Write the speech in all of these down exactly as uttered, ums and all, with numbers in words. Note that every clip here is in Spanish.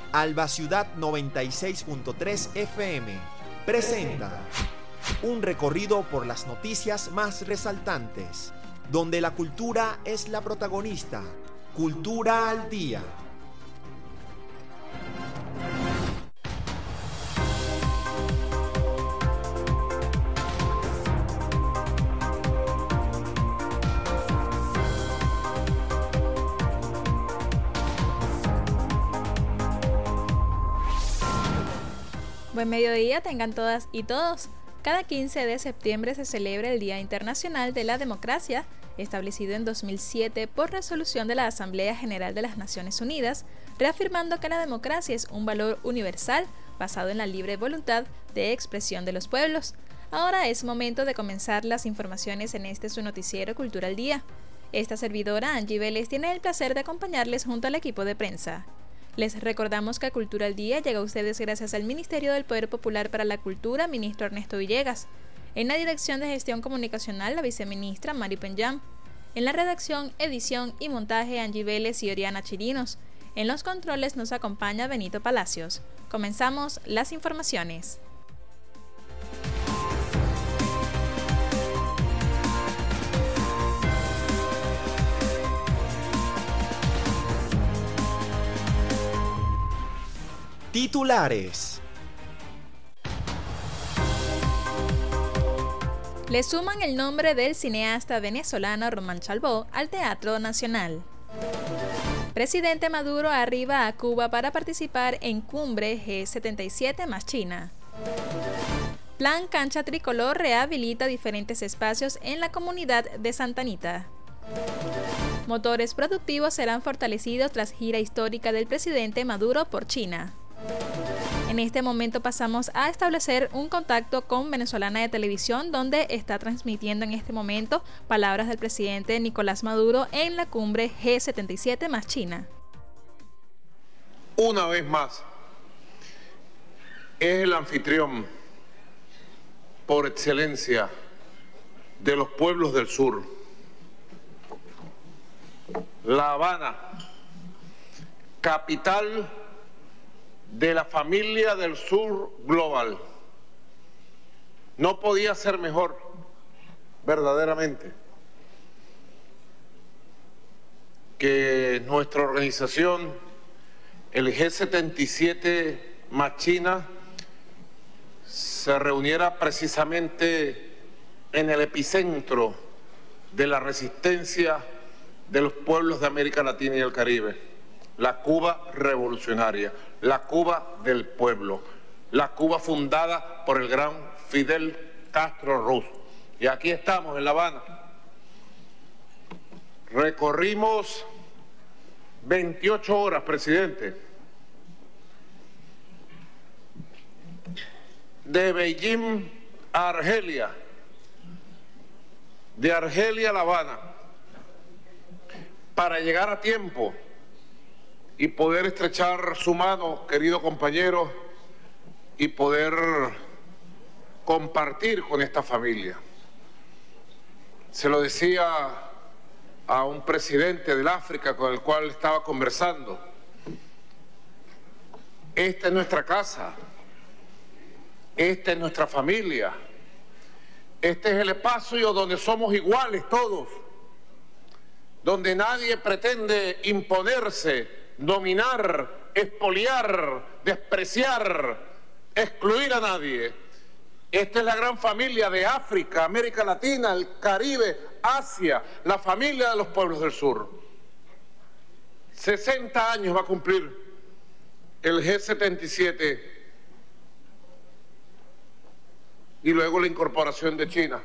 Alba Ciudad noventa y seis punto tres F M presenta un recorrido por las noticias más resaltantes, donde la cultura es la protagonista. Cultura al Día. Buen mediodía tengan todas y todos. Cada quince de septiembre se celebra el Día Internacional de la Democracia, establecido en dos mil siete por resolución de la Asamblea General de las Naciones Unidas, reafirmando que la democracia es un valor universal basado en la libre voluntad de expresión de los pueblos. Ahora es momento de comenzar las informaciones en este su noticiero Cultura al Día. Esta servidora, Angie Vélez, tiene el placer de acompañarles junto al equipo de prensa. Les recordamos que Cultura al Día llega a ustedes gracias al Ministerio del Poder Popular para la Cultura, ministro Ernesto Villegas. En la Dirección de Gestión Comunicacional, la viceministra Mari Penyam. En la redacción, edición y montaje, Angie Vélez y Oriana Chirinos. En los controles nos acompaña Benito Palacios. Comenzamos las informaciones. Titulares. Le suman el nombre del cineasta venezolano Román Chalbaud al Teatro Nacional. Presidente Maduro arriba a Cuba para participar en cumbre G setenta y siete más China. Plan Cancha Tricolor rehabilita diferentes espacios en la comunidad de Santa Anita. Motores productivos serán fortalecidos tras gira histórica del presidente Maduro por China. En este momento pasamos a establecer un contacto con Venezolana de Televisión, donde está transmitiendo en este momento palabras del presidente Nicolás Maduro en la cumbre G setenta y siete más China. Una vez más, es el anfitrión por excelencia de los pueblos del sur. La Habana, capital de la familia del sur global. No podía ser mejor, verdaderamente, que nuestra organización, el G setenta y siete más China, se reuniera precisamente en el epicentro de la resistencia de los pueblos de América Latina y el Caribe. La Cuba revolucionaria, la Cuba del pueblo, la Cuba fundada por el gran Fidel Castro Ruz. Y aquí estamos en La Habana. Recorrimos veintiocho horas, presidente, de Beijing a Argelia, de Argelia a La Habana, para llegar a tiempo y poder estrechar su mano, querido compañero, y poder compartir con esta familia. Se lo decía a un presidente del África con el cual estaba conversando. Esta es nuestra casa, esta es nuestra familia, este es el espacio donde somos iguales todos, donde nadie pretende imponerse, dominar, expoliar, despreciar, excluir a nadie. Esta es la gran familia de África, América Latina, el Caribe, Asia, la familia de los pueblos del sur. sesenta años va a cumplir el G setenta y siete y luego la incorporación de China.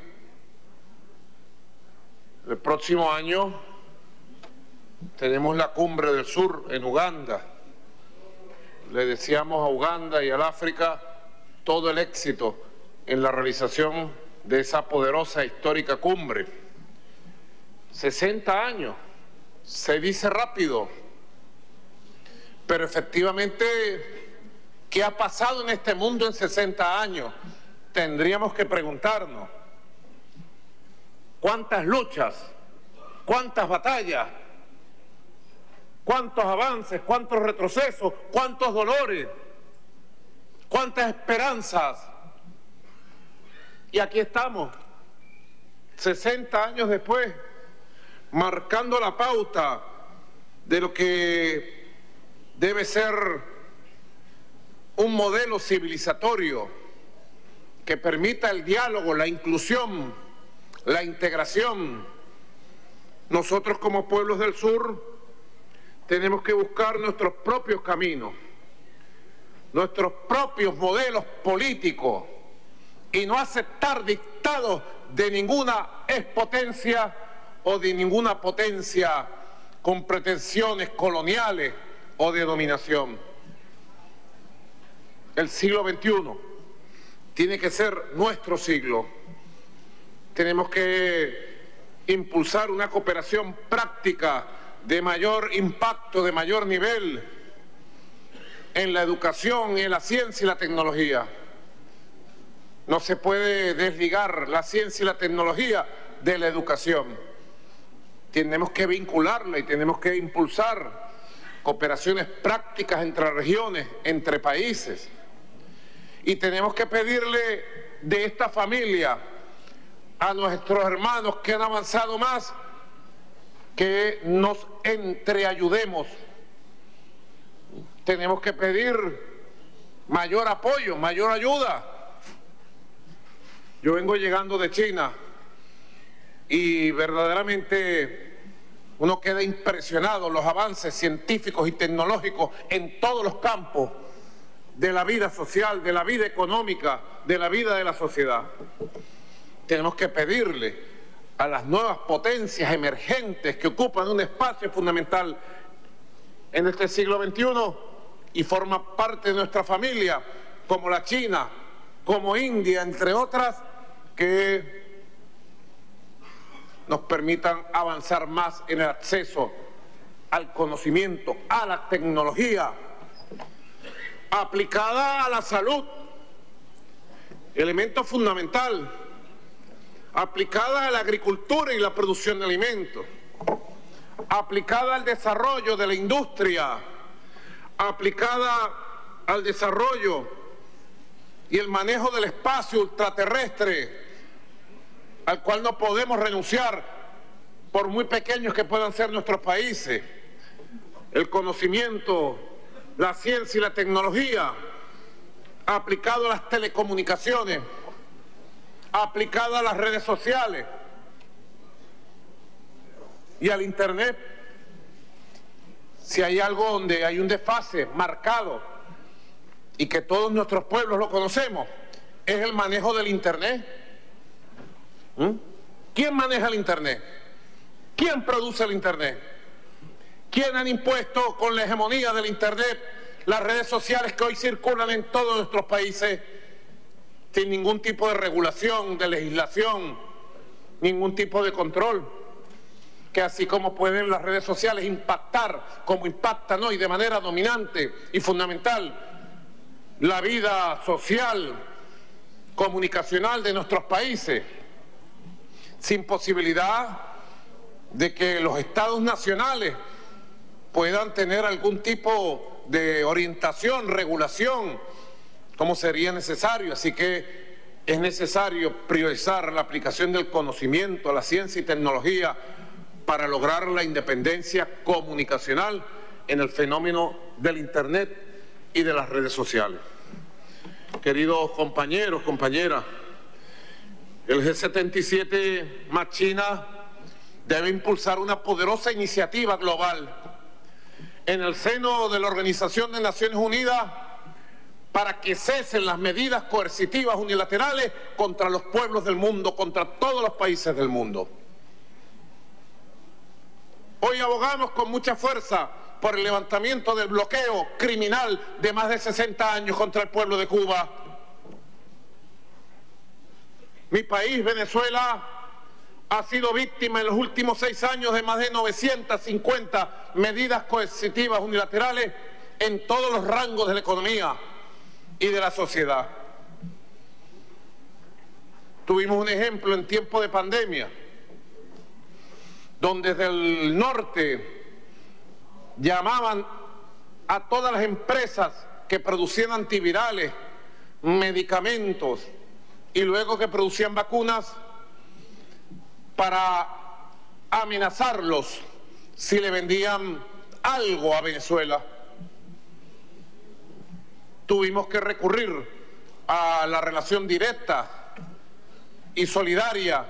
El próximo año tenemos la cumbre del sur en Uganda. Le deseamos a Uganda y al África todo el éxito en la realización de esa poderosa histórica cumbre. sesenta años, se dice rápido, pero efectivamente, ¿qué ha pasado en este mundo en sesenta años? Tendríamos que preguntarnos. ¿Cuántas luchas? ¿Cuántas batallas? cuántos avances, cuántos retrocesos, cuántos dolores, cuántas esperanzas. Y aquí estamos, sesenta años después, marcando la pauta de lo que debe ser un modelo civilizatorio que permita el diálogo, la inclusión, la integración. Nosotros como pueblos del sur tenemos que buscar nuestros propios caminos, nuestros propios modelos políticos y no aceptar dictados de ninguna expotencia o de ninguna potencia con pretensiones coloniales o de dominación. El siglo veintiuno tiene que ser nuestro siglo. Tenemos que impulsar una cooperación práctica de mayor impacto, de mayor nivel en la educación, en la ciencia y la tecnología. No se puede desligar la ciencia y la tecnología de la educación. Tenemos que vincularla y tenemos que impulsar cooperaciones prácticas entre regiones, entre países. Y tenemos que pedirle de esta familia a nuestros hermanos que han avanzado más que nos entreayudemos. Tenemos que pedir mayor apoyo, mayor ayuda. Yo vengo llegando de China y verdaderamente uno queda impresionado los avances científicos y tecnológicos en todos los campos de la vida social, de la vida económica, de la vida de la sociedad. Tenemos que pedirle a las nuevas potencias emergentes que ocupan un espacio fundamental en este siglo veintiuno y forman parte de nuestra familia, como la China, como India, entre otras, que nos permitan avanzar más en el acceso al conocimiento, a la tecnología aplicada a la salud, elemento fundamental, aplicada a la agricultura y la producción de alimentos, aplicada al desarrollo de la industria, aplicada al desarrollo y el manejo del espacio ultraterrestre, al cual no podemos renunciar por muy pequeños que puedan ser nuestros países. El conocimiento, la ciencia y la tecnología, aplicado a las telecomunicaciones, aplicado a las redes sociales y al Internet. Si hay algo donde hay un desfase marcado y que todos nuestros pueblos lo conocemos, es el manejo del Internet. ¿Mm? ¿Quién maneja el Internet? ¿Quién produce el Internet? ¿Quién han impuesto con la hegemonía del Internet las redes sociales que hoy circulan en todos nuestros países sin ningún tipo de regulación, de legislación, ningún tipo de control? Que así como pueden las redes sociales impactar, como impactan hoy de manera dominante y fundamental la vida social, comunicacional de nuestros países, sin posibilidad de que los estados nacionales puedan tener algún tipo de orientación, regulación, como sería necesario. Así que es necesario priorizar la aplicación del conocimiento, la ciencia y tecnología para lograr la independencia comunicacional en el fenómeno del Internet y de las redes sociales. Queridos compañeros, compañeras, el G setenta y siete más China debe impulsar una poderosa iniciativa global en el seno de la Organización de Naciones Unidas para que cesen las medidas coercitivas unilaterales contra los pueblos del mundo, contra todos los países del mundo. Hoy abogamos con mucha fuerza por el levantamiento del bloqueo criminal de más de sesenta años contra el pueblo de Cuba. Mi país, Venezuela, ha sido víctima en los últimos seis años de más de novecientas cincuenta medidas coercitivas unilaterales en todos los rangos de la economía y de la sociedad. Tuvimos un ejemplo en tiempo de pandemia, donde desde el norte llamaban a todas las empresas que producían antivirales, medicamentos y luego que producían vacunas para amenazarlos si le vendían algo a Venezuela. Tuvimos que recurrir a la relación directa y solidaria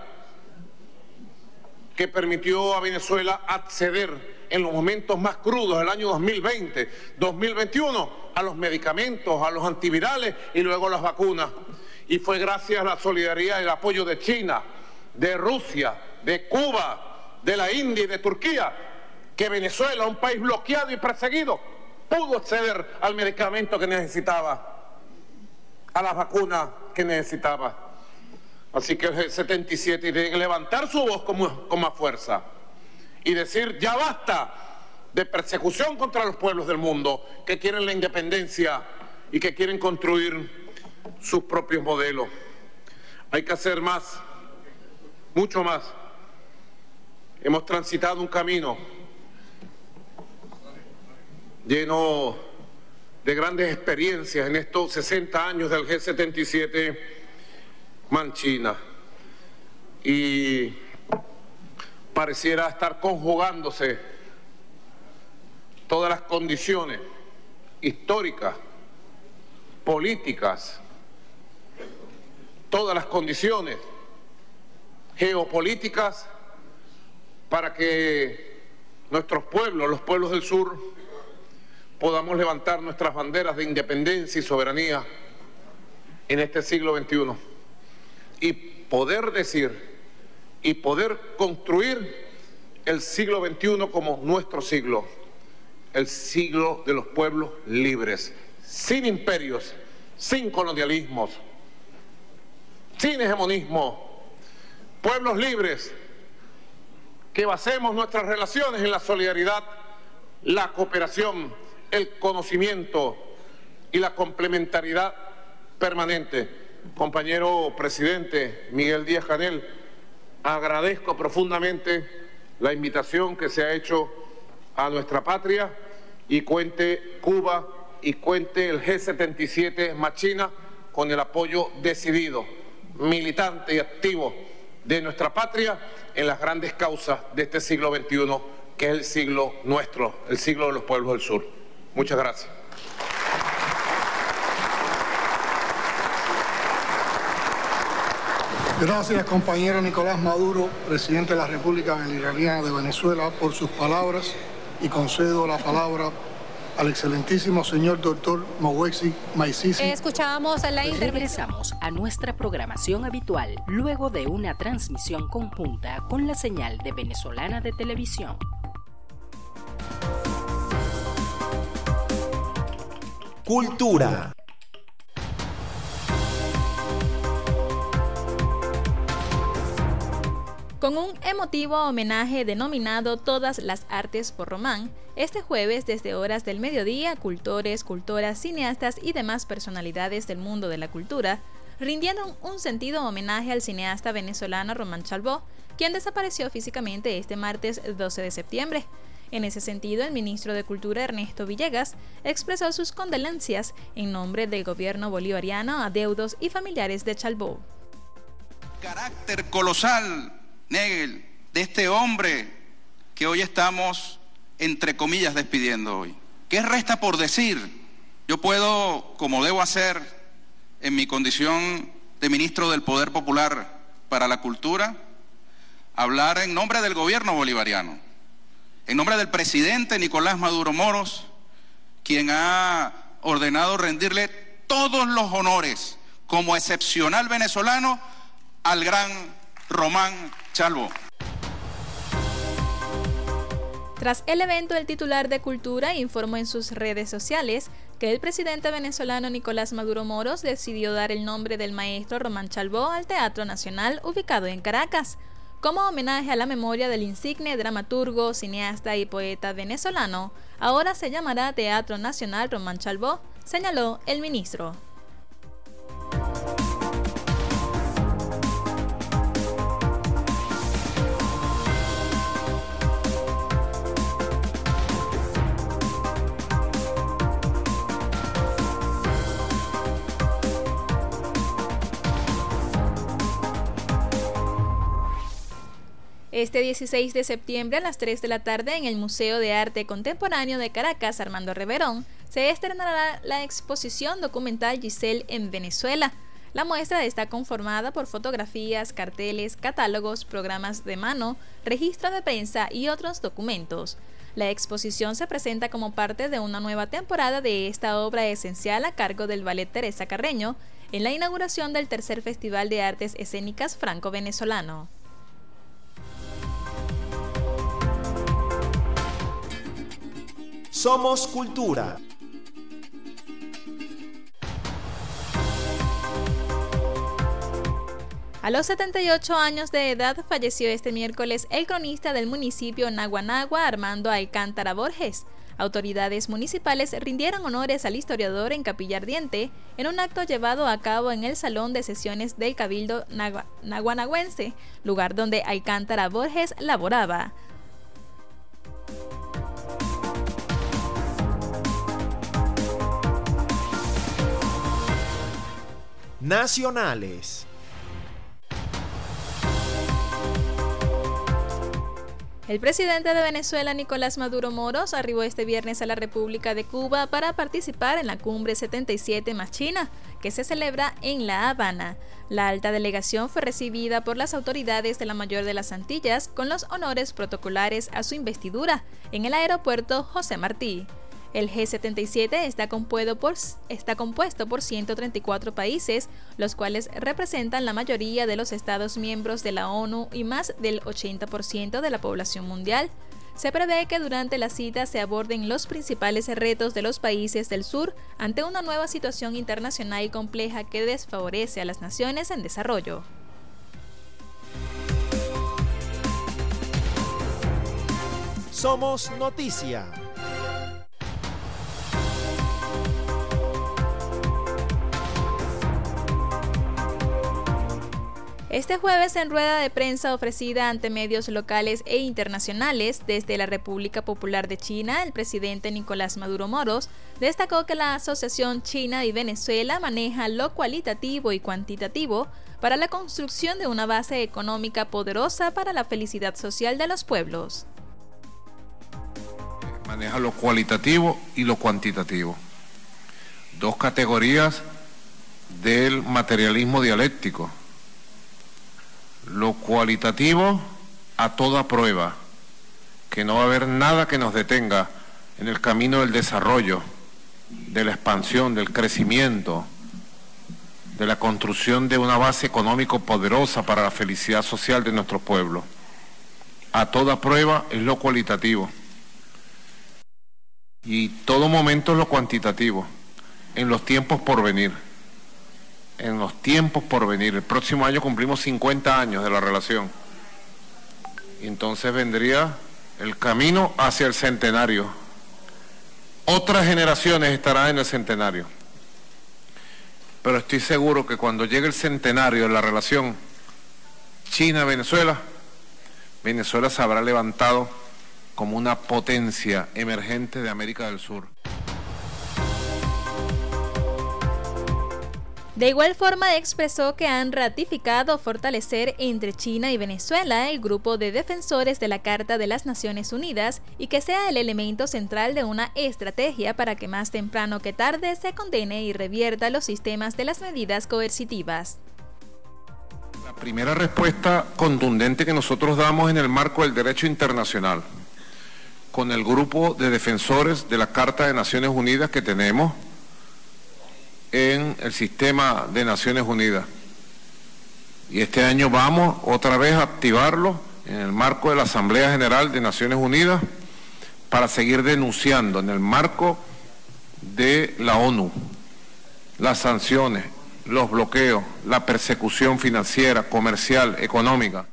que permitió a Venezuela acceder en los momentos más crudos del año dos mil veinte, dos mil veintiuno, a los medicamentos, a los antivirales y luego a las vacunas. Y fue gracias a la solidaridad y el apoyo de China, de Rusia, de Cuba, de la India y de Turquía, que Venezuela, un país bloqueado y perseguido, pudo acceder al medicamento que necesitaba, a las vacunas que necesitaba. Así que el G setenta y siete tiene que levantar su voz con, con más fuerza y decir, ya basta de persecución contra los pueblos del mundo que quieren la independencia y que quieren construir sus propios modelos. Hay que hacer más, mucho más. Hemos transitado un camino lleno de grandes experiencias en estos sesenta años del G setenta y siete Manchina, y pareciera estar conjugándose todas las condiciones históricas, políticas, todas las condiciones geopolíticas para que nuestros pueblos, los pueblos del sur, podamos levantar nuestras banderas de independencia y soberanía en este siglo veintiuno y poder decir y poder construir el siglo veintiuno como nuestro siglo, el siglo de los pueblos libres, sin imperios, sin colonialismos, sin hegemonismo, pueblos libres que basemos nuestras relaciones en la solidaridad, la cooperación, el conocimiento y la complementariedad permanente. Compañero presidente Miguel Díaz-Canel, agradezco profundamente la invitación que se ha hecho a nuestra patria y cuente Cuba y cuente el G setenta y siete Machina con el apoyo decidido, militante y activo de nuestra patria en las grandes causas de este siglo veintiuno, que es el siglo nuestro, el siglo de los pueblos del sur. Muchas gracias. Gracias, compañero Nicolás Maduro, presidente de la República Bolivariana de Venezuela, por sus palabras, y concedo la palabra al excelentísimo señor doctor Mowesi Maisisi. Escuchábamos la intervención. Regresamos a nuestra programación habitual, luego de una transmisión conjunta con la señal de Venezolana de Televisión. Cultura. Con un emotivo homenaje denominado Todas las Artes por Román, este jueves desde horas del mediodía, cultores, cultoras, cineastas y demás personalidades del mundo de la cultura rindieron un sentido homenaje al cineasta venezolano Román Chalbaud, quien desapareció físicamente este martes doce de septiembre. En ese sentido, el ministro de Cultura Ernesto Villegas expresó sus condolencias en nombre del gobierno bolivariano a deudos y familiares de Chalbaud. Carácter colosal, Negel, de este hombre que hoy estamos, entre comillas, despidiendo hoy. ¿Qué resta por decir? Yo puedo, como debo hacer en mi condición de ministro del Poder Popular para la Cultura, hablar en nombre del gobierno bolivariano, en nombre del presidente Nicolás Maduro Moros, quien ha ordenado rendirle todos los honores como excepcional venezolano al gran Román Chalbaud. Tras el evento, el titular de Cultura informó en sus redes sociales que el presidente venezolano Nicolás Maduro Moros decidió dar el nombre del maestro Román Chalbaud al Teatro Nacional, ubicado en Caracas, como homenaje a la memoria del insigne dramaturgo, cineasta y poeta venezolano. Ahora se llamará Teatro Nacional Román Chalbaud, señaló el ministro. Este dieciséis de septiembre a las tres de la tarde en el Museo de Arte Contemporáneo de Caracas, Armando Reverón, se estrenará la exposición documental Giselle en Venezuela. La muestra está conformada por fotografías, carteles, catálogos, programas de mano, registro de prensa y otros documentos. La exposición se presenta como parte de una nueva temporada de esta obra esencial a cargo del Ballet Teresa Carreño en la inauguración del tercer Festival de Artes Escénicas Franco-Venezolano. Somos Cultura. A los setenta y ocho años de edad falleció este miércoles el cronista del municipio Naguanagua, Armando Alcántara Borges. Autoridades municipales rindieron honores al historiador en Capilla Ardiente en un acto llevado a cabo en el Salón de Sesiones del Cabildo Nagua- Naguanagüense, lugar donde Alcántara Borges laboraba. Nacionales. El presidente de Venezuela, Nicolás Maduro Moros, arribó este viernes a la República de Cuba para participar en la Cumbre setenta y siete más China, que se celebra en La Habana. La alta delegación fue recibida por las autoridades de la mayor de las Antillas con los honores protocolares a su investidura en el aeropuerto José Martí. El G setenta y siete está compuesto, por, está compuesto por ciento treinta y cuatro países, los cuales representan la mayoría de los Estados miembros de la ONU y más del ochenta por ciento de la población mundial. Se prevé que durante la cita se aborden los principales retos de los países del sur ante una nueva situación internacional compleja que desfavorece a las naciones en desarrollo. Somos Noticia. Este jueves, en rueda de prensa ofrecida ante medios locales e internacionales desde la República Popular de China, el presidente Nicolás Maduro Moros destacó que la Asociación China y Venezuela maneja lo cualitativo y cuantitativo para la construcción de una base económica poderosa para la felicidad social de los pueblos. Maneja lo cualitativo y lo cuantitativo, dos categorías del materialismo dialéctico. Lo cualitativo a toda prueba, que no va a haber nada que nos detenga en el camino del desarrollo, de la expansión, del crecimiento, de la construcción de una base económico poderosa para la felicidad social de nuestro pueblo. A toda prueba es lo cualitativo. Y todo momento es lo cuantitativo, en los tiempos por venir. En los tiempos por venir. El próximo año cumplimos cincuenta años de la relación. Y entonces vendría el camino hacia el centenario. Otras generaciones estarán en el centenario. Pero estoy seguro que cuando llegue el centenario de la relación China-Venezuela, Venezuela se habrá levantado como una potencia emergente de América del Sur. De igual forma expresó que han ratificado fortalecer entre China y Venezuela el grupo de defensores de la Carta de las Naciones Unidas y que sea el elemento central de una estrategia para que más temprano que tarde se condene y revierta los sistemas de las medidas coercitivas. La primera respuesta contundente que nosotros damos en el marco del derecho internacional, con el grupo de defensores de la Carta de Naciones Unidas que tenemos en el sistema de Naciones Unidas. Y este año vamos otra vez a activarlo en el marco de la Asamblea General de Naciones Unidas para seguir denunciando en el marco de la ONU las sanciones, los bloqueos, la persecución financiera, comercial, económica.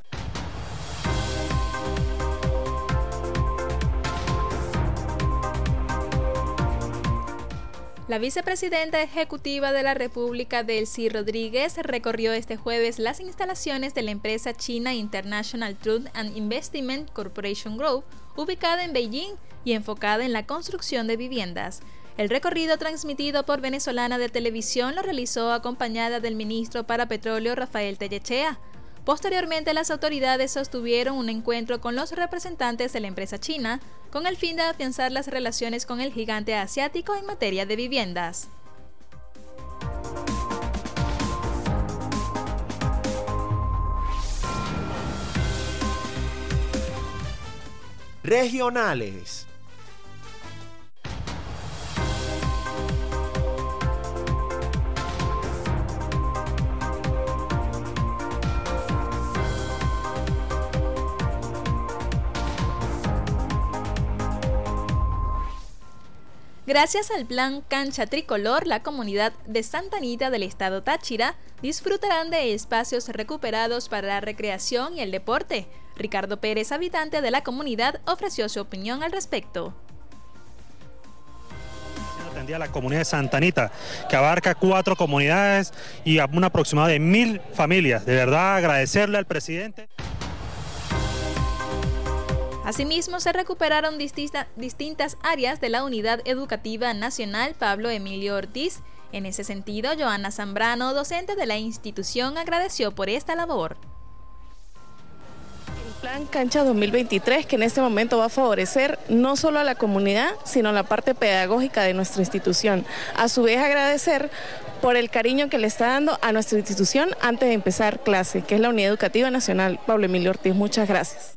La vicepresidenta ejecutiva de la República, Delcy Rodríguez, recorrió este jueves las instalaciones de la empresa china International Trade and Investment Corporation Group, ubicada en Beijing y enfocada en la construcción de viviendas. El recorrido, transmitido por Venezolana de Televisión, lo realizó acompañada del ministro para Petróleo, Rafael Tellechea. Posteriormente, las autoridades sostuvieron un encuentro con los representantes de la empresa china con el fin de afianzar las relaciones con el gigante asiático en materia de viviendas. Regionales. Gracias al plan Cancha Tricolor, la comunidad de Santa Anita del estado Táchira disfrutarán de espacios recuperados para la recreación y el deporte. Ricardo Pérez, habitante de la comunidad, ofreció su opinión al respecto. Atendía a la comunidad de Santa Anita, que abarca cuatro comunidades y a un aproximado de mil familias. De verdad, agradecerle al presidente. Asimismo, se recuperaron distinta, distintas áreas de la Unidad Educativa Nacional Pablo Emilio Ortiz. En ese sentido, Joana Zambrano, docente de la institución, agradeció por esta labor. El Plan Cancha dos mil veintitrés, que en este momento va a favorecer no solo a la comunidad, sino a la parte pedagógica de nuestra institución. A su vez, agradecer por el cariño que le está dando a nuestra institución antes de empezar clase, que es la Unidad Educativa Nacional Pablo Emilio Ortiz. Muchas gracias.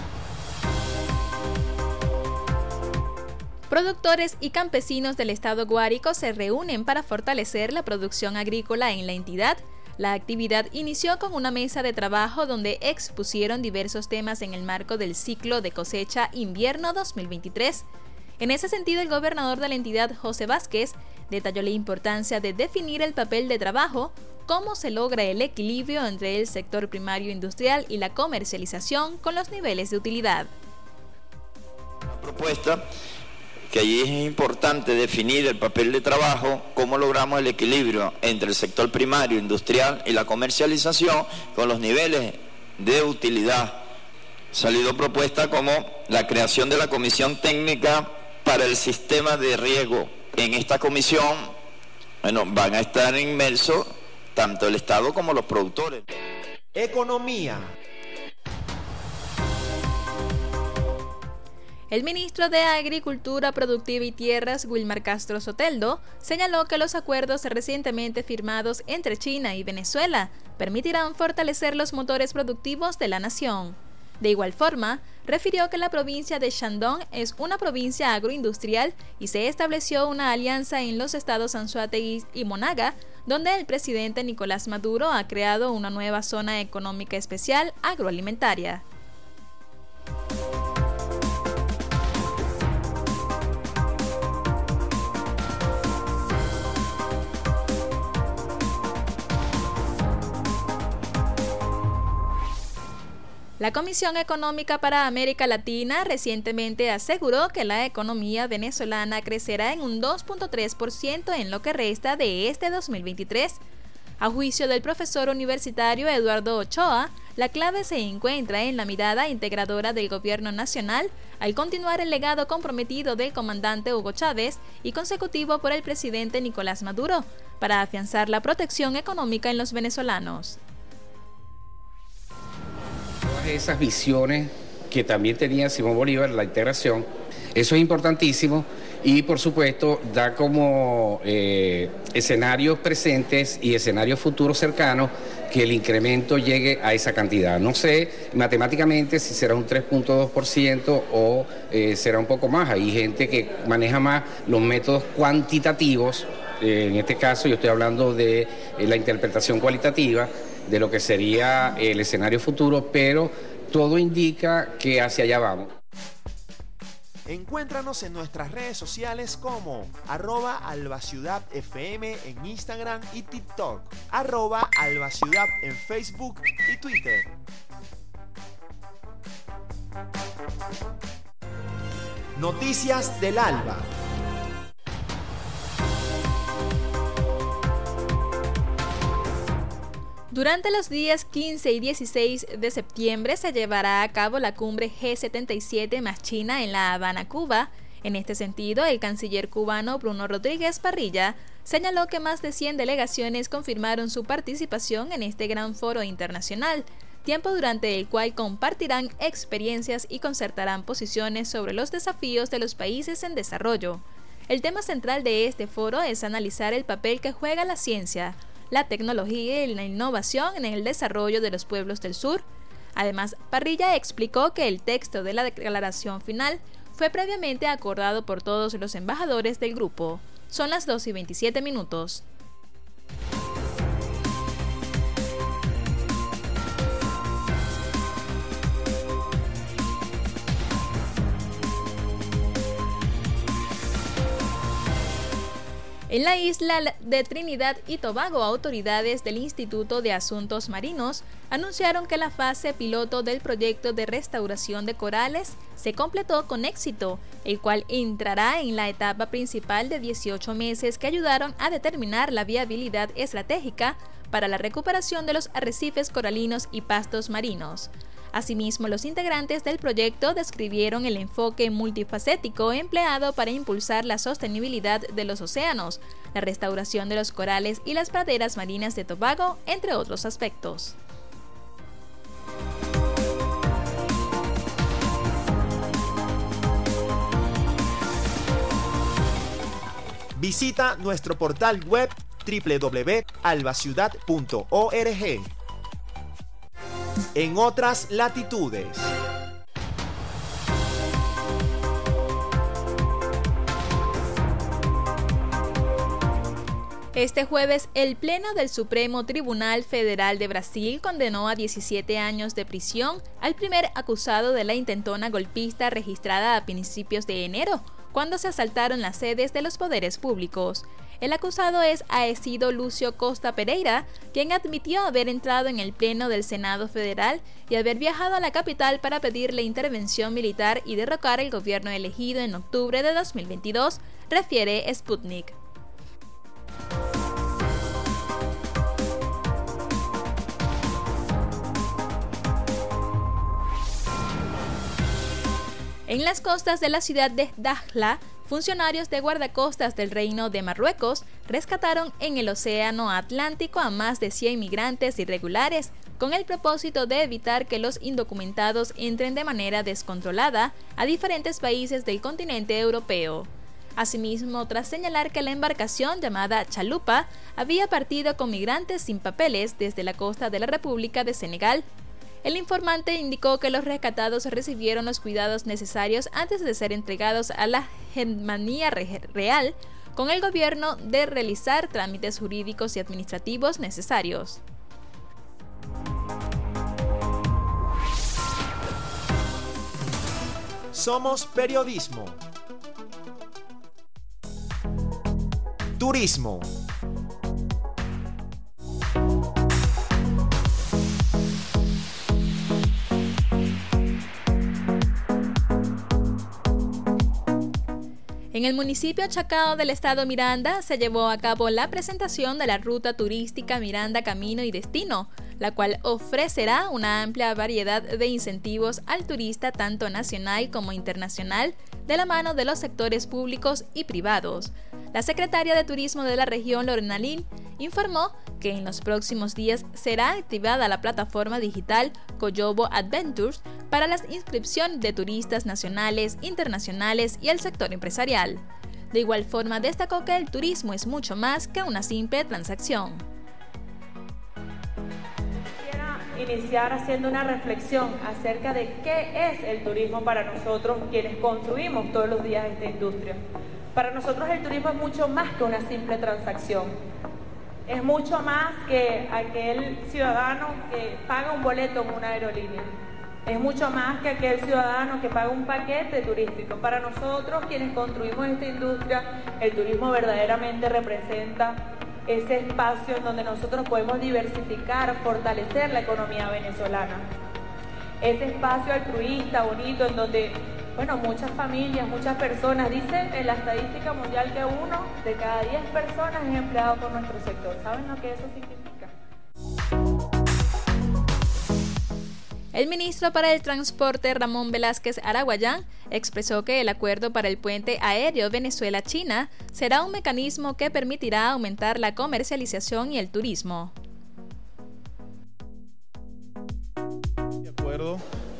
Productores y campesinos del estado Guárico se reúnen para fortalecer la producción agrícola en la entidad. La actividad inició con una mesa de trabajo donde expusieron diversos temas en el marco del ciclo de cosecha invierno dos mil veintitrés. En ese sentido, el gobernador de la entidad, José Vázquez, detalló la importancia de definir el papel de trabajo, cómo se logra el equilibrio entre el sector primario industrial y la comercialización con los niveles de utilidad. La propuesta que allí es importante definir el papel de trabajo, cómo logramos el equilibrio entre el sector primario, industrial y la comercialización con los niveles de utilidad. Salido propuesta como la creación de la comisión técnica para el sistema de riego. En esta comisión, bueno, van a estar inmersos tanto el Estado como los productores. Economía. El ministro de Agricultura Productiva y Tierras, Wilmar Castro Soteldo, señaló que los acuerdos recientemente firmados entre China y Venezuela permitirán fortalecer los motores productivos de la nación. De igual forma, refirió que la provincia de Shandong es una provincia agroindustrial y se estableció una alianza en los estados Anzoátegui y Monaga, donde el presidente Nicolás Maduro ha creado una nueva zona económica especial agroalimentaria. La Comisión Económica para América Latina recientemente aseguró que la economía venezolana crecerá en un dos punto tres por ciento en lo que resta de este dos mil veintitrés. A juicio del profesor universitario Eduardo Ochoa, la clave se encuentra en la mirada integradora del gobierno nacional al continuar el legado comprometido del comandante Hugo Chávez y consecutivo por el presidente Nicolás Maduro para afianzar la protección económica en los venezolanos. Esas visiones que también tenía Simón Bolívar, la integración, eso es importantísimo y por supuesto da como eh, escenarios presentes y escenarios futuros cercanos que el incremento llegue a esa cantidad. No sé matemáticamente si será un tres punto dos por ciento o eh, será un poco más. Hay gente que maneja más los métodos cuantitativos, eh, en este caso yo estoy hablando de eh, la interpretación cualitativa de lo que sería el escenario futuro, pero todo indica que hacia allá vamos. Encuéntranos en nuestras redes sociales como arroba albaciudadfm en Instagram y TikTok, arroba albaciudad en Facebook y Twitter. Noticias del Alba. Durante los días quince y dieciséis de septiembre se llevará a cabo la cumbre G setenta y siete más China en La Habana, Cuba. En este sentido, el canciller cubano Bruno Rodríguez Parrilla señaló que más de cien delegaciones confirmaron su participación en este gran foro internacional. tiempo durante el cual compartirán experiencias y concertarán posiciones sobre los desafíos de los países en desarrollo. El tema central de este foro es analizar el papel que juega la ciencia, la tecnología y la innovación en el desarrollo de los pueblos del sur. Además, Parrilla explicó que el texto de la declaración final fue previamente acordado por todos los embajadores del grupo. Son las dos y veintisiete minutos. En la isla de Trinidad y Tobago, autoridades del Instituto de Asuntos Marinos anunciaron que la fase piloto del proyecto de restauración de corales se completó con éxito, el cual entrará en la etapa principal de dieciocho meses que ayudaron a determinar la viabilidad estratégica para la recuperación de los arrecifes coralinos y pastos marinos. Asimismo, los integrantes del proyecto describieron el enfoque multifacético empleado para impulsar la sostenibilidad de los océanos, la restauración de los corales y las praderas marinas de Tobago, entre otros aspectos. Visita nuestro portal web doble u doble u doble u punto albaciudad punto org. En otras latitudes. Este jueves, el Pleno del Supremo Tribunal Federal de Brasil condenó a diecisiete años de prisión al primer acusado de la intentona golpista registrada a principios de enero, cuando se asaltaron las sedes de los poderes públicos. El acusado es Aecido Lúcio Costa Pereira, quien admitió haber entrado en el Pleno del Senado Federal y haber viajado a la capital para pedir la intervención militar y derrocar el gobierno elegido en octubre de dos mil veintidós, refiere Sputnik. En las costas de la ciudad de Dakhla, funcionarios de guardacostas del Reino de Marruecos rescataron en el Océano Atlántico a más de cien migrantes irregulares, con el propósito de evitar que los indocumentados entren de manera descontrolada a diferentes países del continente europeo. Asimismo, tras señalar que la embarcación llamada Chalupa había partido con migrantes sin papeles desde la costa de la República de Senegal, el informante indicó que los rescatados recibieron los cuidados necesarios antes de ser entregados a la Gendarmería Real, con el gobierno de realizar trámites jurídicos y administrativos necesarios. Somos periodismo. Turismo. En el municipio Chacao del estado Miranda se llevó a cabo la presentación de la ruta turística Miranda Camino y Destino, la cual ofrecerá una amplia variedad de incentivos al turista tanto nacional como internacional, de la mano de los sectores públicos y privados. La secretaria de Turismo de la región, Lorena Lin, informó que en los próximos días será activada la plataforma digital Coyobo Adventures para la inscripción de turistas nacionales, internacionales y el sector empresarial. De igual forma, destacó que el turismo es mucho más que una simple transacción. Quisiera iniciar haciendo una reflexión acerca de qué es el turismo para nosotros, quienes construimos todos los días esta industria. Para nosotros el turismo es mucho más que una simple transacción. Es mucho más que aquel ciudadano que paga un boleto en una aerolínea. Es mucho más que aquel ciudadano que paga un paquete turístico. Para nosotros, quienes construimos esta industria, el turismo verdaderamente representa ese espacio en donde nosotros podemos diversificar, fortalecer la economía venezolana. Ese espacio altruista, bonito, en donde, bueno, muchas familias, muchas personas, dicen en la estadística mundial que uno de cada diez personas es empleado por nuestro sector. ¿Saben lo que eso significa? El ministro para el Transporte, Ramón Velázquez Araguayán, expresó que el acuerdo para el puente aéreo Venezuela-China será un mecanismo que permitirá aumentar la comercialización y el turismo.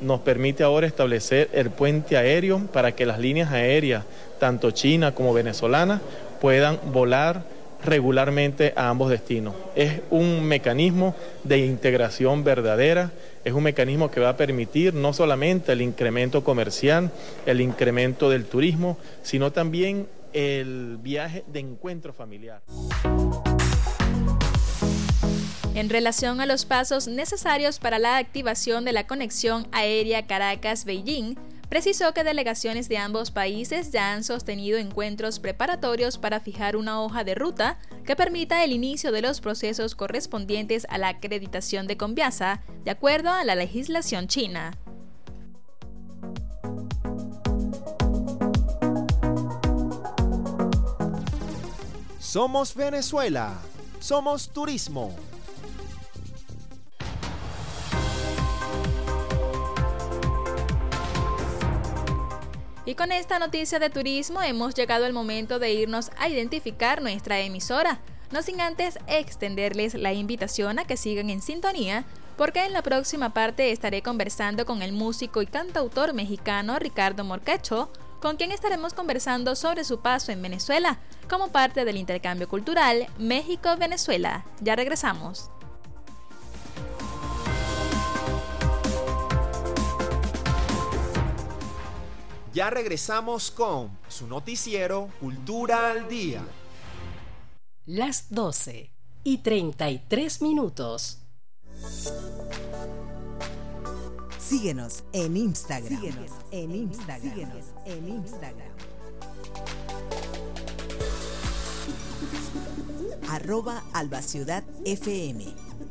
nos permite ahora establecer el puente aéreo para que las líneas aéreas, tanto china como venezolana, puedan volar regularmente a ambos destinos. Es un mecanismo de integración verdadera, es un mecanismo que va a permitir no solamente el incremento comercial, el incremento del turismo, sino también el viaje de encuentro familiar. En relación a los pasos necesarios para la activación de la conexión aérea Caracas-Beijing, precisó que delegaciones de ambos países ya han sostenido encuentros preparatorios para fijar una hoja de ruta que permita el inicio de los procesos correspondientes a la acreditación de Conviasa, de acuerdo a la legislación china. Somos Venezuela, somos turismo. Y con esta noticia de turismo hemos llegado al momento de irnos a identificar nuestra emisora, no sin antes extenderles la invitación a que sigan en sintonía, porque en la próxima parte estaré conversando con el músico y cantautor mexicano Ricardo Morquecho, con quien estaremos conversando sobre su paso en Venezuela, como parte del intercambio cultural México-Venezuela. Ya regresamos. Ya regresamos con su noticiero Cultura al Día. Las doce y treinta y tres minutos. Síguenos en Instagram. Síguenos en Instagram. Síguenos en Instagram. Arroba Albaciudad F M.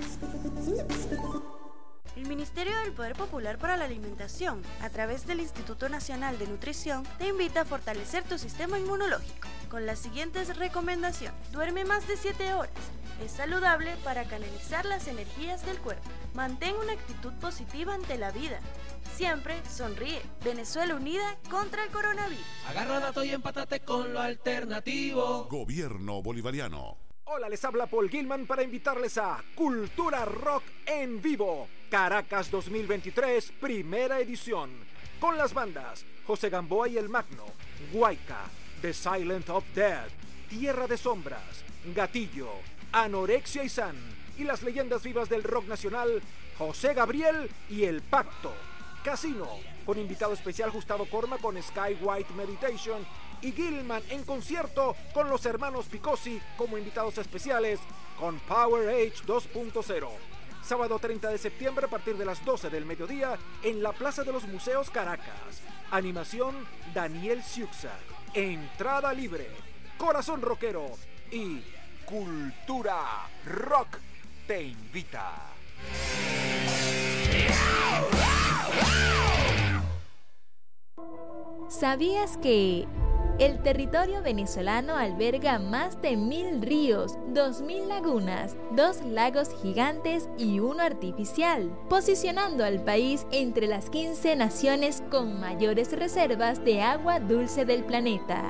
El Ministerio del Poder Popular para la Alimentación, a través del Instituto Nacional de Nutrición, te invita a fortalecer tu sistema inmunológico con las siguientes recomendaciones. Duerme más de siete horas. Es saludable para canalizar las energías del cuerpo. Mantén una actitud positiva ante la vida. Siempre sonríe. Venezuela unida contra el coronavirus. Agarra datos y empátate con lo alternativo. Gobierno bolivariano. Hola, les habla Paul Gilman para invitarles a Cultura Rock en Vivo, Caracas dos mil veintitrés, primera edición, con las bandas José Gamboa y El Magno, Guayca, The Silent of Death, Tierra de Sombras, Gatillo, Anorexia y San, y las leyendas vivas del rock nacional, José Gabriel y El Pacto. Casino, con invitado especial Gustavo Corma con Sky White Meditation, y Gilman en concierto con los hermanos Picossi como invitados especiales con Power Age dos punto cero. Sábado treinta de septiembre a partir de las doce del mediodía en la Plaza de los Museos Caracas. Animación Daniel Siuxa. Entrada libre. Corazón Rockero y Cultura Rock te invita. ¿Sabías que el territorio venezolano alberga más de mil ríos, dos mil lagunas, dos lagos gigantes y uno artificial, posicionando al país entre las quince naciones con mayores reservas de agua dulce del planeta?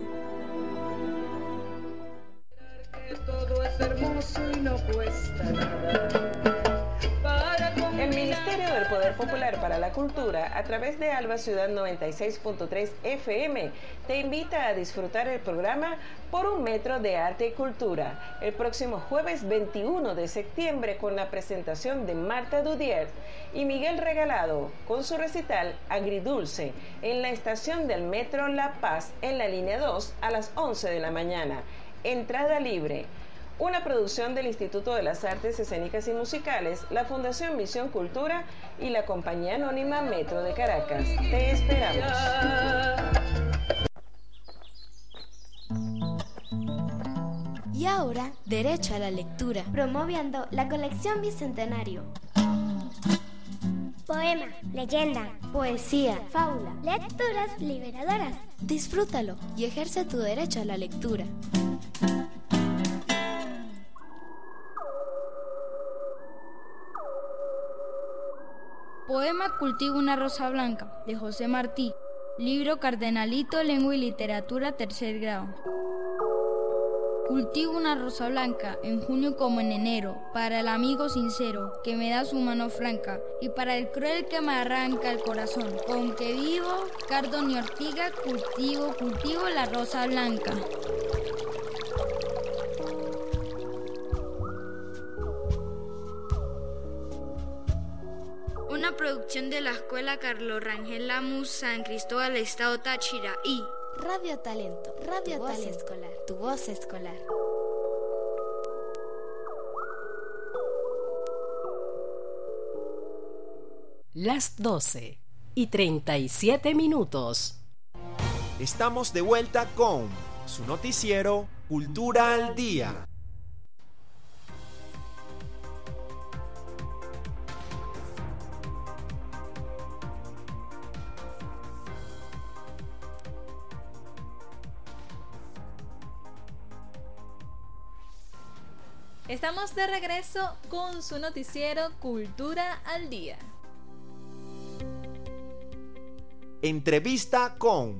Todo es hermoso y no cuesta nada. El Ministerio del Poder Popular para la Cultura, a través de Alba Ciudad noventa y seis punto tres F M, te invita a disfrutar el programa Por un Metro de Arte y Cultura, el próximo jueves veintiuno de septiembre con la presentación de Marta Dudier y Miguel Regalado, con su recital Agridulce, en la estación del Metro La Paz, en la línea dos, a las once de la mañana. Entrada libre. Una producción del Instituto de las Artes Escénicas y Musicales, la Fundación Misión Cultura y la Compañía Anónima Metro de Caracas. Te esperamos. Y ahora, derecho a la lectura, promoviendo la colección Bicentenario. Poema, leyenda, Poesía, fábula, lecturas liberadoras. Disfrútalo y ejerce tu derecho a la lectura. Poema Cultivo una rosa blanca, de José Martí. Libro Cardenalito, Lengua y Literatura, tercer grado. Cultivo una rosa blanca en junio como en enero, para el amigo sincero que me da su mano franca y para el cruel que me arranca el corazón. Con que vivo, cardo ni ortiga, cultivo, cultivo la rosa blanca. Una producción de la Escuela Carlos Rangel Lamus, San Cristóbal, Estado Táchira y Radio Talento, Radio tu Talento, voz escolar, tu voz escolar. Las doce y treinta y siete minutos. Estamos de vuelta con su noticiero Cultura al Día. Estamos de regreso con su noticiero Cultura al Día. Entrevista con...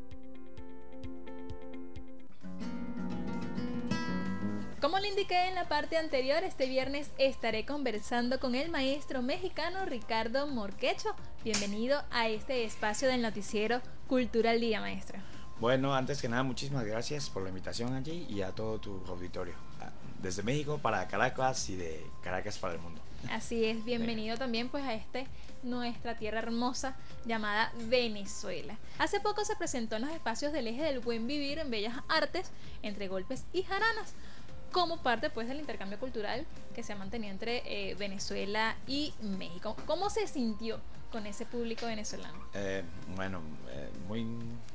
Como le indiqué en la parte anterior, este viernes estaré conversando con el maestro mexicano Ricardo Morquecho. Bienvenido a este espacio del noticiero Cultura al Día, maestro. Bueno, antes que nada, muchísimas gracias por la invitación allí y a todo tu auditorio. Desde México para Caracas y de Caracas para el mundo. Así es, bienvenido también pues a este nuestra tierra hermosa llamada Venezuela. Hace poco se presentó en los espacios del Eje del Buen Vivir en Bellas Artes, entre golpes y jaranas, como parte pues del intercambio cultural que se ha mantenido entre eh, Venezuela y México. ¿Cómo se sintió con ese público venezolano? Eh, bueno, eh, muy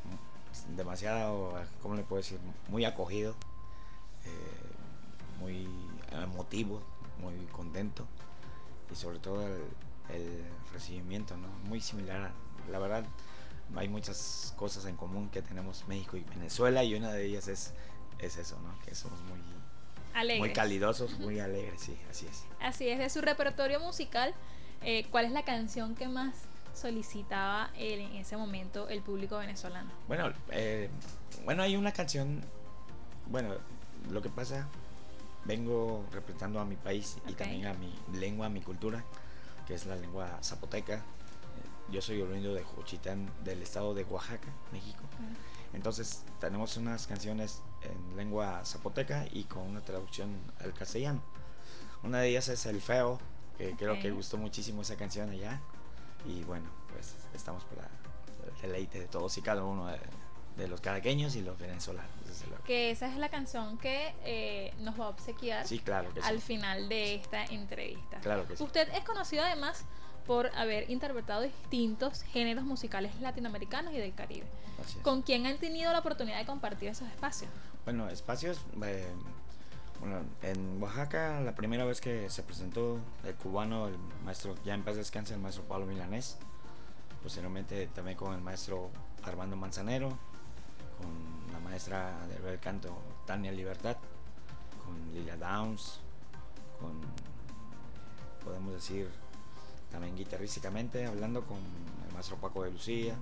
demasiado, ¿cómo le puedo decir? Muy acogido. Eh, muy emotivo, muy contento y sobre todo el, el recibimiento, ¿no? Muy similar a, la verdad hay muchas cosas en común que tenemos México y Venezuela y una de ellas es, es eso, ¿no? Que somos muy alegres, muy calidosos, muy alegres, sí, así es. Así es. De su repertorio musical, eh, ¿cuál es la canción que más solicitaba él en ese momento el público venezolano? Bueno, eh, bueno hay una canción, bueno, lo que pasa, vengo representando a mi país y okay. también a mi lengua, a mi cultura, que es la lengua zapoteca. Yo soy oriundo de Juchitán, del estado de Oaxaca, México. Okay. Entonces tenemos unas canciones en lengua zapoteca y con una traducción al castellano. Una de ellas es El Feo, que okay. creo que gustó muchísimo esa canción allá. Y bueno, pues estamos para el deleite de todos y cada uno de, de los caraqueños y los venezolanos, desde luego. Que esa es la canción que eh, nos va a obsequiar sí, claro que al sí. final de esta entrevista. Claro que sí. Usted es conocido además por haber interpretado distintos géneros musicales latinoamericanos y del Caribe. ¿Con quién han tenido la oportunidad de compartir esos espacios? Bueno, espacios, eh, bueno, en Oaxaca la primera vez que se presentó el cubano, el maestro, ya en paz descanse, el maestro Pablo Milanés, posteriormente también con el maestro Armando Manzanero, con la maestra del bel canto Tania Libertad, con Lilia Downs, con, podemos decir, también guitarrísticamente, hablando con el maestro Paco de Lucía,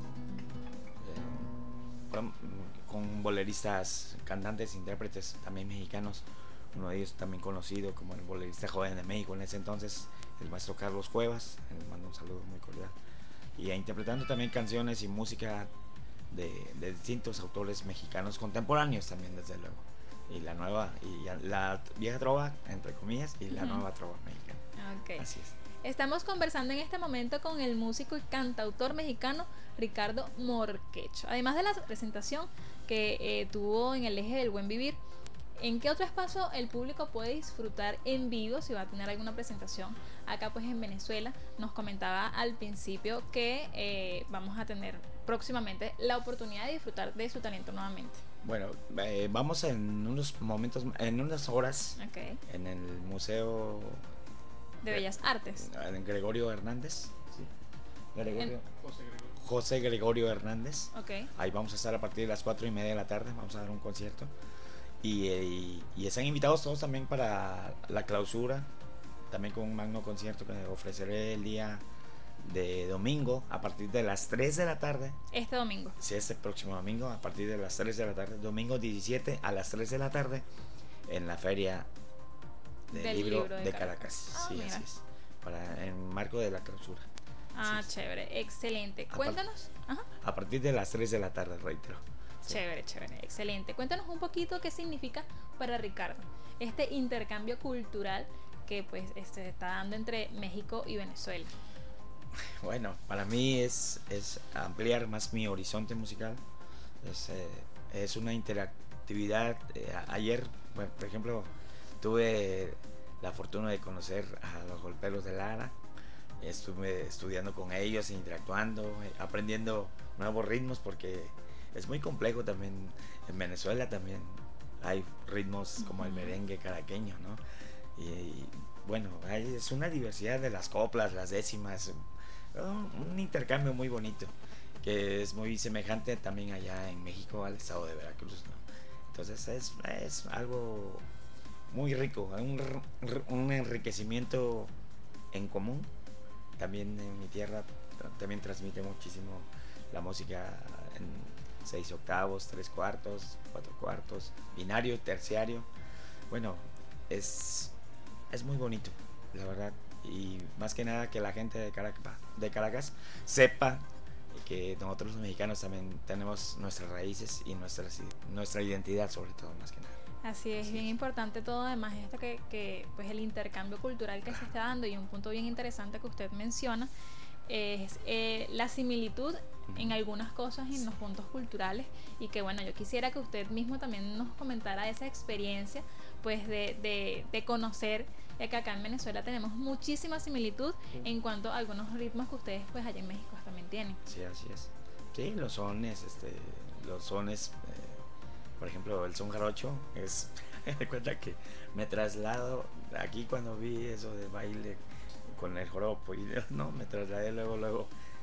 eh, con, con boleristas, cantantes, intérpretes también mexicanos, uno de ellos también conocido como el bolerista joven de México en ese entonces, el maestro Carlos Cuevas, le mando un saludo muy cordial, y interpretando también canciones y música de, de distintos autores mexicanos contemporáneos también, desde luego, y la nueva, y la vieja trova, entre comillas, y la uh-huh. nueva trova mexicana. Okay. Así es. Estamos conversando en este momento con el músico y cantautor mexicano Ricardo Morquecho. Además de la presentación que eh, tuvo en el Eje del Buen Vivir, ¿en qué otro espacio el público puede disfrutar en vivo si va a tener alguna presentación acá pues en Venezuela? Nos comentaba al principio que eh, vamos a tener próximamente la oportunidad de disfrutar de su talento nuevamente. Bueno, eh, vamos en unos momentos, en unas horas, okay. en el Museo de Bellas Artes, en Gregorio Hernández, sí. Gregorio, en... José, Gregorio. José Gregorio Hernández. Okay. Ahí vamos a estar a partir de las cuatro y media de la tarde, vamos a dar un concierto y, y, y están invitados todos también para la clausura, también con un magno concierto que ofreceré el día de domingo a partir de las tres de la tarde. Este domingo. Sí, este próximo domingo a partir de las tres de la tarde, domingo diecisiete a las tres de la tarde, en la feria del, del libro, libro de, de Caracas. Caracas. Ah, Sí, mira. así es. Para, en marco de la clausura. Ah, Sí. chévere, excelente. Apar- Cuéntanos. Ajá. A partir de las tres de la tarde, reitero. Sí. Chévere, chévere, excelente. Cuéntanos un poquito qué significa para Ricardo este intercambio cultural que pues se está dando entre México y Venezuela. Bueno, para mí es, es ampliar más mi horizonte musical. Es, eh, es una interactividad. Eh, a- ayer, bueno, por ejemplo, tuve la fortuna de conocer a los Golperos de Lara. Estuve estudiando con ellos, interactuando, eh, aprendiendo nuevos ritmos, porque es muy complejo también. En Venezuela también hay ritmos como el merengue caraqueño, ¿no? Y, y, bueno, hay, es una diversidad de las coplas, las décimas, un, un intercambio muy bonito, que es muy semejante también allá en México al estado de Veracruz, ¿no? Entonces es, es algo muy rico, un, un enriquecimiento en común. También en mi tierra también transmite muchísimo la música en seis octavos, tres cuartos, cuatro cuartos, binario, terciario. Bueno, es, es muy bonito, la verdad. Y más que nada que la gente de Caracas, de Caracas sepa que nosotros los mexicanos también tenemos nuestras raíces y nuestras, nuestra identidad, sobre todo, más que nada. Así es, Así bien es. importante todo, además esto que, que pues el intercambio cultural que se está dando, y un punto bien interesante que usted menciona es eh, la similitud en algunas cosas en los puntos culturales, y que bueno, yo quisiera que usted mismo también nos comentara esa experiencia pues de, de, de conocer que acá en Venezuela tenemos muchísima similitud en cuanto a algunos ritmos que ustedes pues allá en México también tienen. Sí, así es. Sí, los sones, este, los sones, eh, por ejemplo, el son jarocho es, me doy cuenta que me traslado aquí cuando vi eso de baile con el joropo, y no, me trasladé luego, luego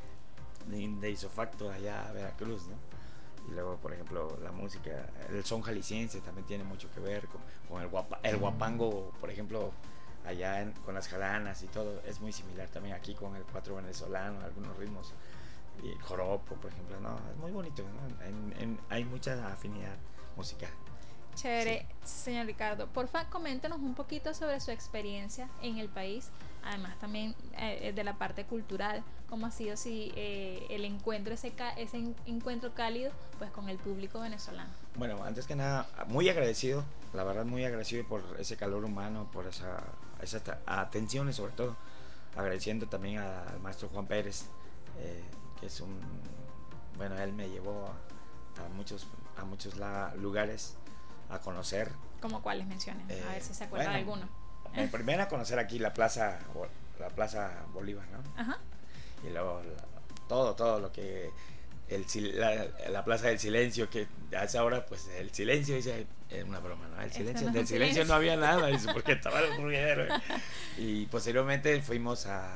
de, de isofacto allá a Veracruz, ¿no? Y luego, por ejemplo, la música, el son jalisciense también tiene mucho que ver con, con el, guapa, el guapango, por ejemplo, allá en, con las jaranas y todo, es muy similar también aquí con el cuatro venezolano, algunos ritmos, y el joropo, por ejemplo, no, es muy bonito, ¿no? En, en, hay mucha afinidad musical. Chévere, sí. Señor Ricardo, porfa, coméntenos un poquito sobre su experiencia en el país, además también eh, de la parte cultural, cómo ha sido si eh, el encuentro, ese, ca ese encuentro cálido pues con el público venezolano. Bueno, antes que nada, muy agradecido, la verdad muy agradecido por ese calor humano, por esa, esas atenciones, sobre todo agradeciendo también al maestro Juan Pérez, eh, que es un, bueno, él me llevó a, a muchos, a muchos la, lugares a conocer. ¿Cómo cuáles menciones? Eh, a ver si se acuerda bueno, de alguno. En primera a conocer aquí la plaza, la plaza Bolívar, ¿no? Ajá. Y luego la, todo, todo lo que el, la, la plaza del silencio, que a esa hora pues el silencio, dice, es una broma, ¿no? El silencio, no del es silencio silencio. no había nada, dice, porque estaba el ruidero. Y posteriormente fuimos a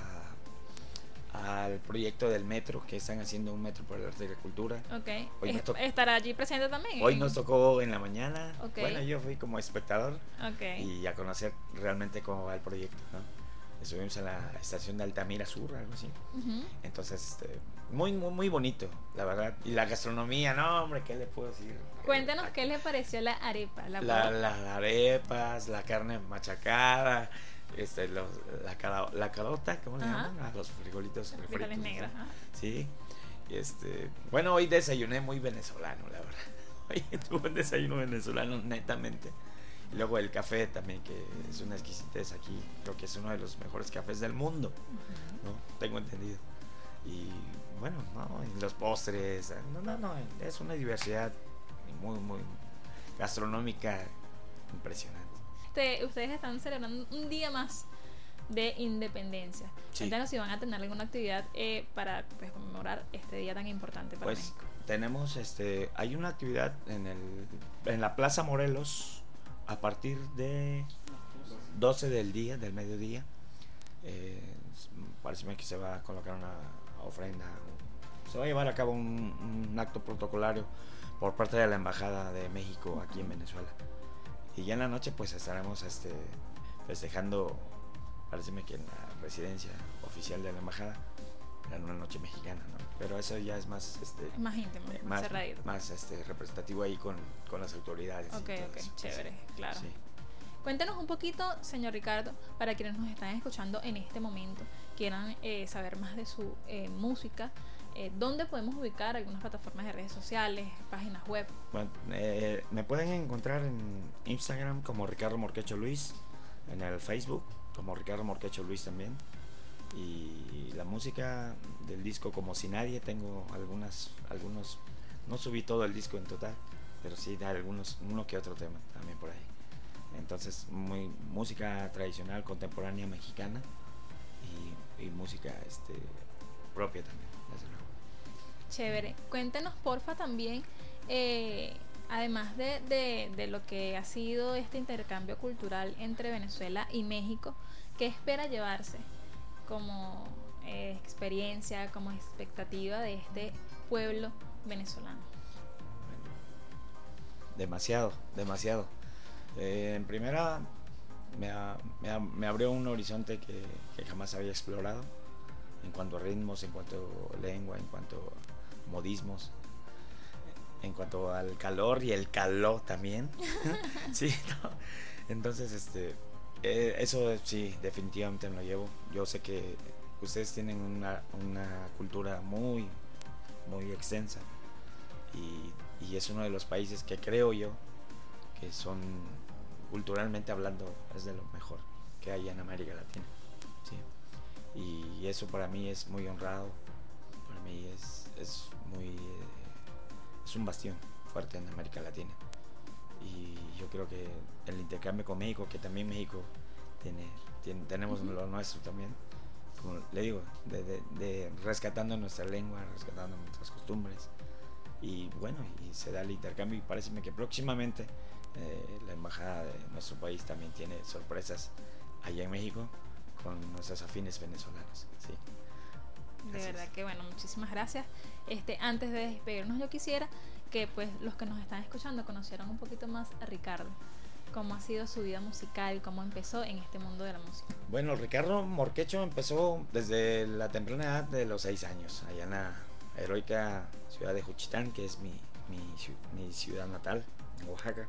al proyecto del metro, que están haciendo un metro por el arte de la cultura. Ok, Hoy nos to- ¿estará allí presente también? Hoy nos tocó en la mañana. Okay. Bueno, yo fui como espectador Okay. y a conocer realmente cómo va el proyecto, ¿no? Estuvimos en la estación de Altamira Sur, algo así. Uh-huh. Entonces, este, muy, muy, muy bonito, la verdad. Y la gastronomía, no, hombre, ¿qué le puedo decir? Cuéntenos qué le pareció la arepa. La La, las arepas, la carne machacada, este, los, la, cara, la carota, ¿cómo le Ajá. llaman? Ah, los frijolitos Los refritos, frijoles negros. ¿no? Ajá. Sí. Este, bueno, hoy desayuné muy venezolano, la verdad. Hoy tuve un desayuno venezolano, netamente. Y luego el café también, que es una exquisitez aquí. Creo que es uno de los mejores cafés del mundo, uh-huh. ¿no? Tengo entendido. Y bueno, no, y los postres, no, no, no, es una diversidad muy, muy gastronómica impresionante. Este, ustedes están celebrando un día más de independencia. Sí. Cuéntanos si van a tener alguna actividad eh, para pues, conmemorar este día tan importante para pues, México. Tenemos, este, hay una actividad en el, en la Plaza Morelos a partir de doce del día, del mediodía. Eh, parece que se va a colocar una ofrenda. Se va a llevar a cabo un, un acto protocolario por parte de la Embajada de México aquí en Venezuela. Y ya en la noche pues estaremos este, festejando, parece que en la residencia oficial de la Embajada, en una noche mexicana, ¿no? Pero eso ya es más este más íntimo, eh, más más, cerradito. más este representativo ahí con, con las autoridades. Ok, ok, eso. chévere, sí, claro. Sí. Cuéntenos un poquito, señor Ricardo, para quienes nos están escuchando en este momento, quieran eh, saber más de su eh, música, eh, ¿dónde podemos ubicar algunas plataformas de redes sociales, páginas web? Bueno, eh, me pueden encontrar en Instagram como Ricardo Morquecho Luis, en el Facebook como Ricardo Morquecho Luis también, y la música del disco Como Si Nadie, tengo algunas, algunos, no subí todo el disco en total, pero sí de algunos, uno que otro tema también por ahí. Entonces, muy música tradicional, contemporánea mexicana y, y música este, propia también, desde luego. Chévere. Cuéntenos, porfa, también, eh, además de, de, de lo que ha sido este intercambio cultural entre Venezuela y México, ¿qué espera llevarse como eh, experiencia, como expectativa de este pueblo venezolano? Bueno, demasiado, demasiado. Eh, en primera me, ha, me, ha, me abrió un horizonte que, que jamás había explorado en cuanto a ritmos, en cuanto a lengua, en cuanto a modismos, en cuanto al calor y el calor también. Sí, ¿no? Entonces este eh, eso sí, definitivamente me lo llevo. Yo sé que ustedes tienen una, una cultura muy muy extensa y, y es uno de los países que creo yo que son, culturalmente hablando, es de lo mejor que hay en América Latina, ¿sí? Y eso para mí es muy honrado, para mí es, es muy eh, es un bastión fuerte en América Latina, y yo creo que el intercambio con México, que también México tiene, tiene tenemos uh-huh. lo nuestro también, como le digo, de, de, de rescatando nuestra lengua, rescatando nuestras costumbres, y bueno, y se da el intercambio, y parece que próximamente Eh, la embajada de nuestro país también tiene sorpresas allá en México con nuestros afines venezolanos, sí. De Así verdad es. Que bueno, muchísimas gracias. Este, antes de despedirnos, yo quisiera que pues los que nos están escuchando conocieran un poquito más a Ricardo, cómo ha sido su vida musical, cómo empezó en este mundo de la música. Bueno, Ricardo Morquecho empezó desde la temprana edad de los seis años, allá en la heroica ciudad de Juchitán, que es mi, mi, mi ciudad natal, en Oaxaca.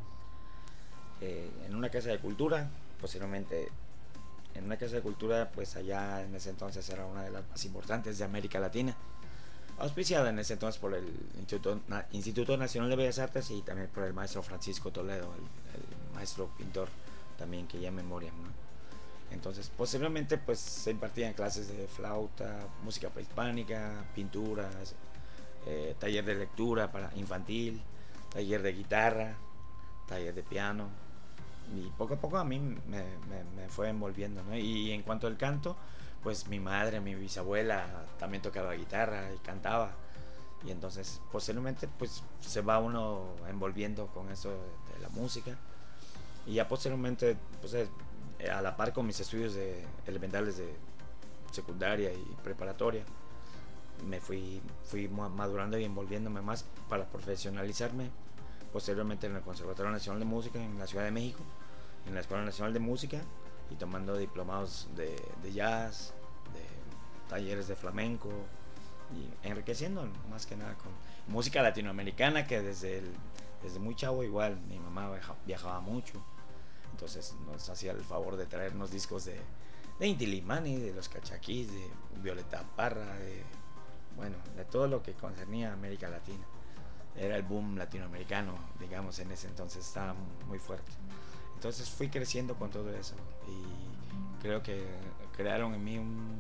Eh, en una casa de cultura, posteriormente en una casa de cultura, pues allá en ese entonces era una de las más importantes de América Latina, auspiciada en ese entonces por el Instituto, Na, Instituto Nacional de Bellas Artes y también por el maestro Francisco Toledo, el, el maestro pintor también, que ya en memoria, ¿no? Entonces posteriormente pues se impartían clases de flauta, música prehispánica, pinturas, eh, taller de lectura para infantil, taller de guitarra, taller de piano, y poco a poco a mí me, me, me fue envolviendo, ¿no? Y en cuanto al canto, pues mi madre, mi bisabuela también tocaba guitarra y cantaba, y entonces posteriormente pues se va uno envolviendo con eso de, de la música, y ya posteriormente pues a la par con mis estudios de elementales de secundaria y preparatoria, me fui, fui madurando y envolviéndome más para profesionalizarme posteriormente en el Conservatorio Nacional de Música en la Ciudad de México, en la Escuela Nacional de Música, y tomando diplomados de, de jazz, de talleres de flamenco, y enriqueciendo más que nada con música latinoamericana, que desde, el, desde muy chavo igual mi mamá viaja, viajaba mucho, entonces nos hacía el favor de traernos discos de, de Inti Illimani, de Los Cachaquís, de Violeta Parra, de, bueno, de todo lo que concernía a América Latina. Era el boom latinoamericano, digamos, en ese entonces estaba muy fuerte. Entonces fui creciendo con todo eso, y creo que crearon en mí un,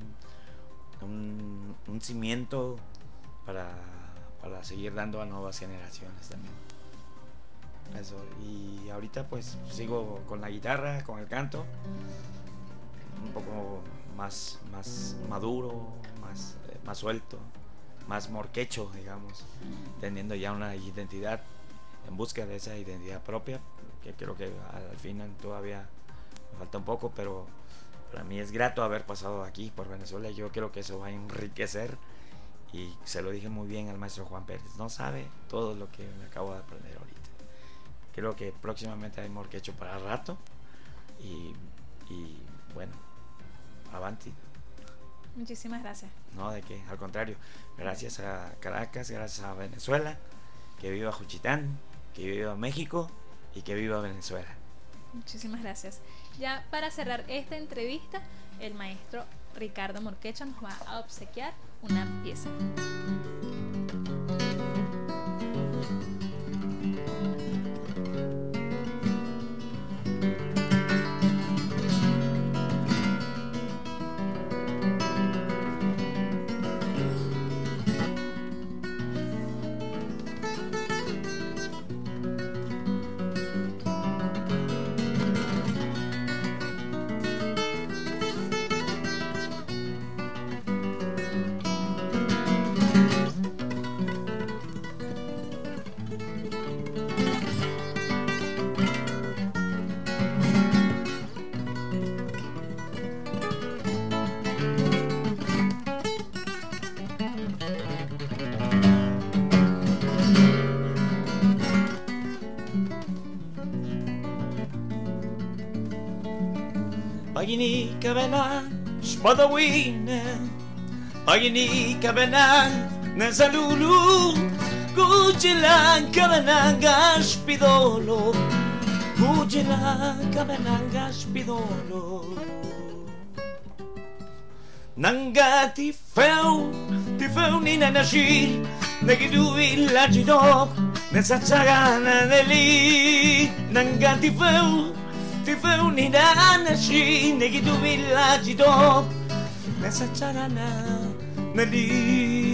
un, un cimiento para, para seguir dando a nuevas generaciones también. Eso, y ahorita pues sigo con la guitarra, con el canto, un poco más, más maduro, más, eh, más suelto, más morquecho, digamos, teniendo ya una identidad, en busca de esa identidad propia, que creo que al final todavía me falta un poco, pero para mí es grato haber pasado aquí por Venezuela, y yo creo que eso va a enriquecer, y se lo dije muy bien al maestro Juan Pérez, no sabe todo lo que me acabo de aprender ahorita. Creo que próximamente hay morquecho para rato, y, y bueno, avanti. Muchísimas gracias. No, de qué, al contrario, gracias a Caracas, gracias a Venezuela, que viva Juchitán, que viva México y que viva Venezuela. Muchísimas gracias. Ya para cerrar esta entrevista, el maestro Ricardo Morquecho nos va a obsequiar una pieza. Pagini kabena spadawine Pagini kabena nazalulu Kujilan kabena gaspidolo Kujilan kabena gaspidolo Nanga ti feu ti feu ni nanashi Negidu illagidok nesachagana neli Nanga ti feu ti feu ni nanashi Negidu illagidok nesachagana neli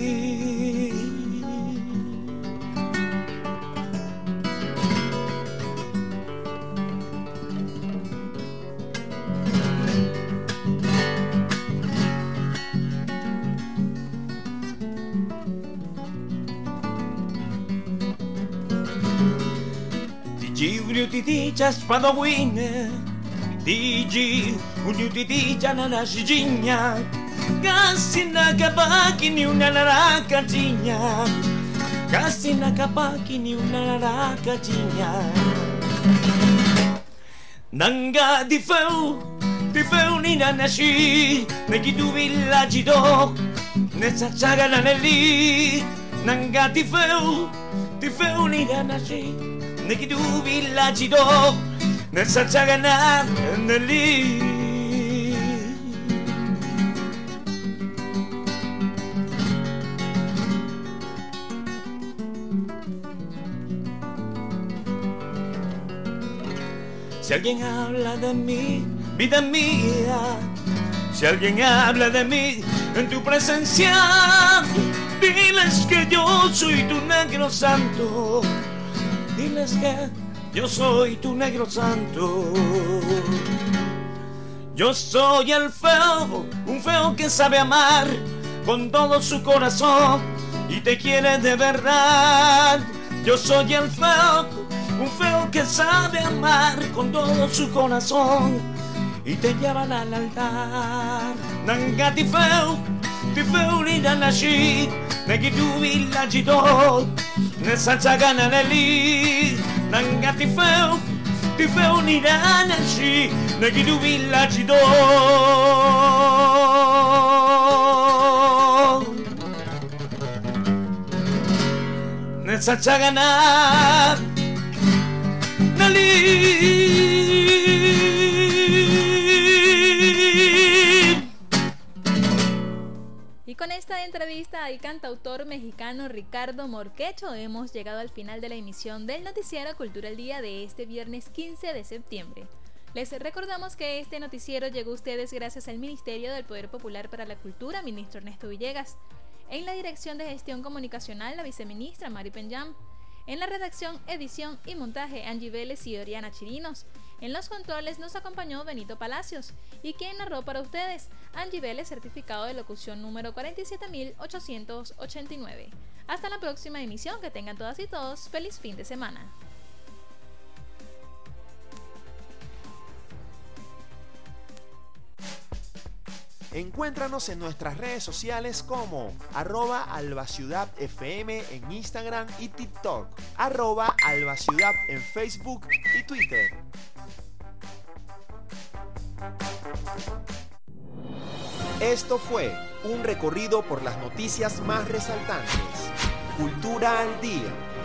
Utitica spadawine Digi Utitica nana shijinha Kasina kabaki ni una narakatinha Kasina kabaki ni una narakatinha Nanga di feu Di feu ni nanashi Negidu villaggi do Nessa chaga nanelli Nanga di feu Di feu ni nanashi Negidu villaggi do Nessa chagana neli Si alguien habla de mí, vida mía Si alguien habla de mí en tu presencia Diles que yo soy tu negro santo Diles que yo soy tu negro santo. Yo soy el feo, un feo que sabe amar con todo su corazón y te quiere de verdad. Yo soy el feo, un feo que sabe amar con todo su corazón y te llevan al altar. Nanga ti feo, ti feo ni nanashi, negidu villaggi do. Nessa chagana neli Nanga ti feu Ti feu ni nanashi Negidu villaggi do Nessa chagana neli Con esta entrevista al cantautor mexicano Ricardo Morquecho hemos llegado al final de la emisión del noticiero Cultura al Día de este viernes quince de septiembre. Les recordamos que este noticiero llegó a ustedes gracias al Ministerio del Poder Popular para la Cultura, ministro Ernesto Villegas. En la dirección de gestión comunicacional, la viceministra Mari Penyam. En la redacción, edición y montaje, Angie Vélez y Oriana Chirinos. En los controles nos acompañó Benito Palacios. Y quien narró para ustedes, Angie Vélez, certificado de locución número cuarenta y siete mil ochocientos ochenta y nueve. Hasta la próxima emisión, que tengan todas y todos feliz fin de semana. Encuéntranos en nuestras redes sociales como arroba albaciudadfm en Instagram y TikTok, arroba albaciudad en Facebook y Twitter. Esto fue un recorrido por las noticias más resaltantes. Cultura al Día.